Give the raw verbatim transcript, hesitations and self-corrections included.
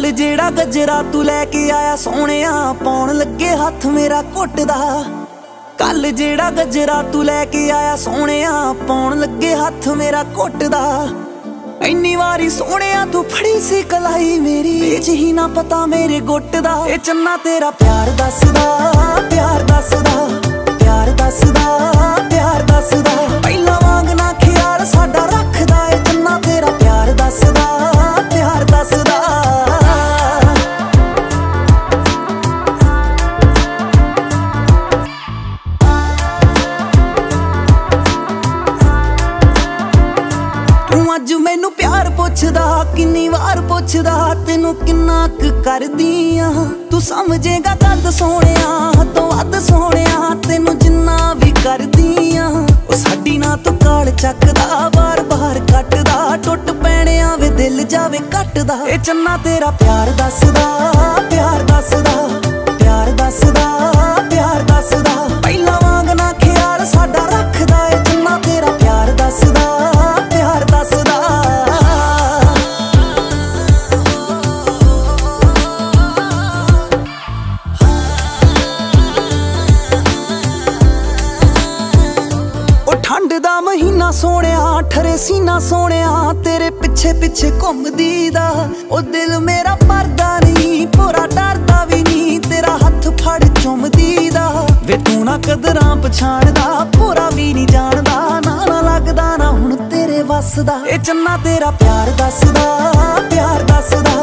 कल जेड़ा गजरा तू लैके आया सोहणिया पौन लगे हथ मेरा घुटदा। कल जेड़ा गजरा तू लैके आया सोहणिया पौन लगे हथ मेरा घुटदा। इन्नी वारी सोहणिया तू फड़ी सी कलाई मेरी बेच ही ना पता मेरे गुट दा। ए चन्ना तेरा प्यार दसदा प्यार दसदा प्यार दसदा प्यार दसदा पहला वांग ना ख्याल साडा रखदा। ए चन्ना तेरा प्यार दसदा प्यार दसदा। अज मैनू प्यार पुछदा किन्नी वार पुछदा तेनू किन्ना क करदियां। तू समझेगा कद सोहणिया तो वध सोहणिया तेनू जिन्ना भी करदियां। ओ साडी ना तू काल चकदा बार बार कटदा टुट पैणिया वे दिल जावे कटदा। ए चन्ना तेरा प्यार दसदा प्यार दसदा प्यार दसदा प्यार दसदा पहला वांग ना ख्याल साडा रखदा। ए चन्ना तेरा प्यार दसदा प्यार दसदा। ठंड दा महीना सोहणिया ठरे सीना सोहणिया तेरे पिछे पिछे घुमदी दा। ओ दिल मेरा भरदा नहीं पूरा डरदा भी नहीं तेरा हथ फड़ चुमदी दा। वे तू ना कदरां पछाणदा पूरा भी नहीं जानदा ना ना लगदा ना हुण तेरे वस दा। ए चन्ना तेरा प्यार दसदा प्यार दसदा